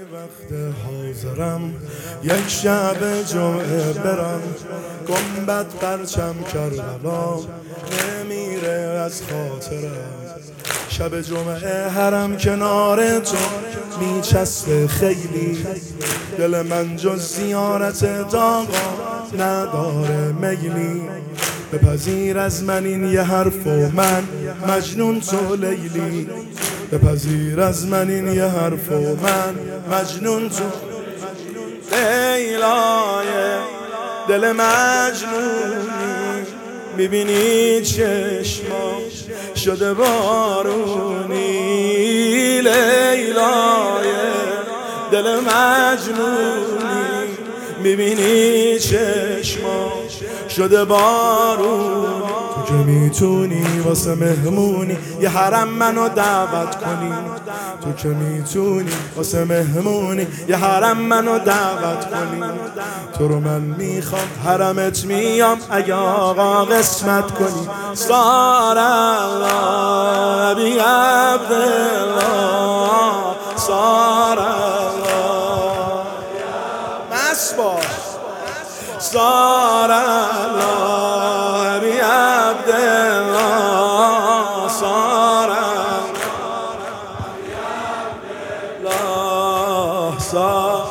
وقت حاضرم یک شب جمعه برم گنبد پرچم کربلا نمیره از خاطرم شب جمعه حرم کنار تو میچسبه خیلی دل من جز زیارت داغا نداره میلی بپذیر از من این یه حرف و من مجنون تو لیلی بپذیر از من این یه حرف و من مجنون تو لیلای دل مجنونی میبینی چشما شده بارونی لیلای دل مجنونی میبینی چشما شده بارون تو که میتونی واسه مهمونی یه حرم منو دعوت کنی تو که میتونی واسه مهمونی یه حرم منو دعوت کنی تو رو من میخوام حرمت میام اگه آقا قسمت کنی سار الله بی عبدالله سار الله مسبا سار الله بی عبدالله سار الله سار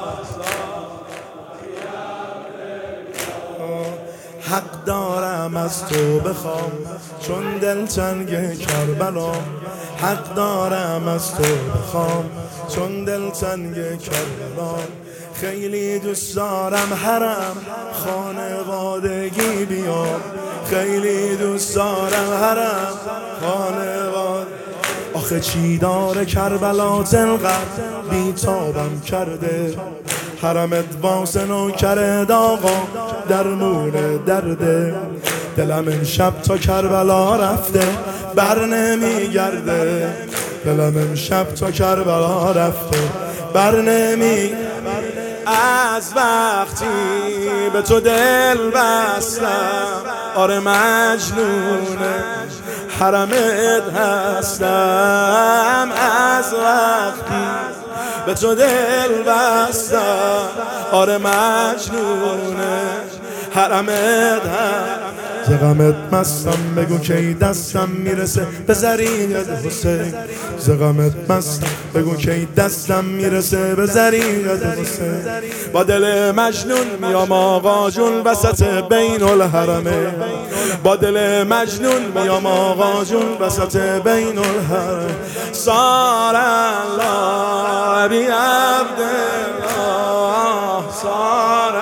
حق دارم از تو بخوام چون دلتنگ کربلا حق دارم از تو بخوام چون دلتنگ کربلا خیلی دوست دارم حرم خانوادگی بیام خیلی دوست دارم حرم خانواده آخه چی داره کربلا تنقدر بیتابم کرده حرمت واسه نوکر داغا درمون درده دلم این شب تا کربلا رفته بر نمیگرده دلم این شب تا کربلا رفته بر نمی از وقتی به تو دل بستم آره مجنونه حرمت هستم از وقتی به تو دل بستم آره مجنونه حرمت هستم ز غمت مستم بگو کی دستم میرسه به زریعت حسین ز غمت مستم بگو کی دستم میرسه به زریعت حسین با دل مجنون میام آقا جون وسط بین الحرمه با دل مجنون میام آقا جون وسط بین الحرمه سار الله بی عبدالله سار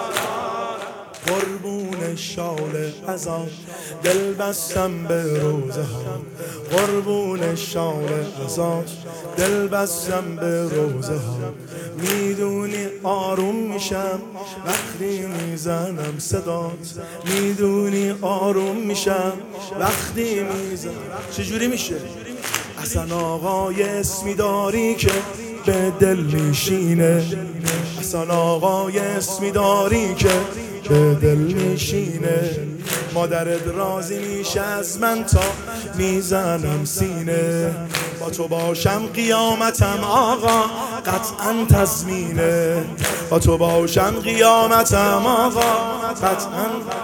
قربون شال ازاد دل بستم به روزه ها قربون شال ازاد دل بستم به روزه ها میدونی آروم میشم وقتی میزنم صدات میدونی آروم میشم وقتی میزنم چجوری میشه؟ اصلا آقای اسمی داری که به دل میشینه اصلا آقای اسمی داری که به دل میشینه مادرت راضی میشه از من تا میزنم سینه با تو باشم قیامتم آقا قطعا تضمینه با تو باشم قیامتم آقا قطعا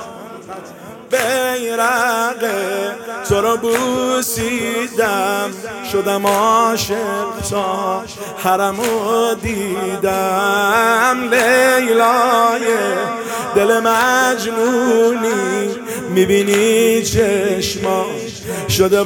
بیرق تو رو بوسیدم شدم عاشق تا حرمو دیدم لیلای دل مجنونی میبینی چشما شده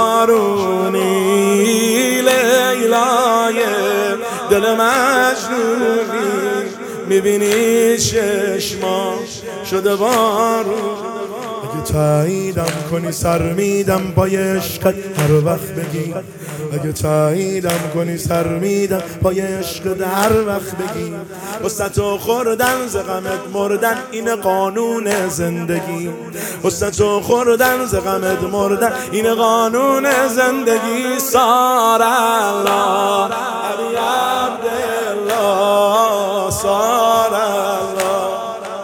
بارونی لیلای دل مجنونی میبینی چشما شده بارونی اگه تاییدم کنی سر میدم پای عشقت هر وقت بگی اگه تاییدم کنی سر میدم پای عشقت هر وقت بگی واسه تو خوردن ز غمت مردن این قانون زندگی واسه تو خوردن ز غمت مردن این قانون زندگی سار الله علی عبدالله سار الله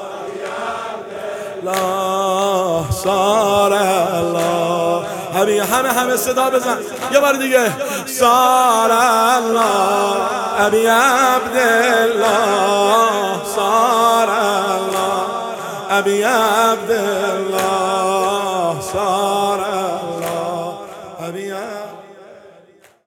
سار الله همه صدا بزن یه بار دیگه سار الله ابي عبد الله صار الله، ابي عبد الله صار الله، ابي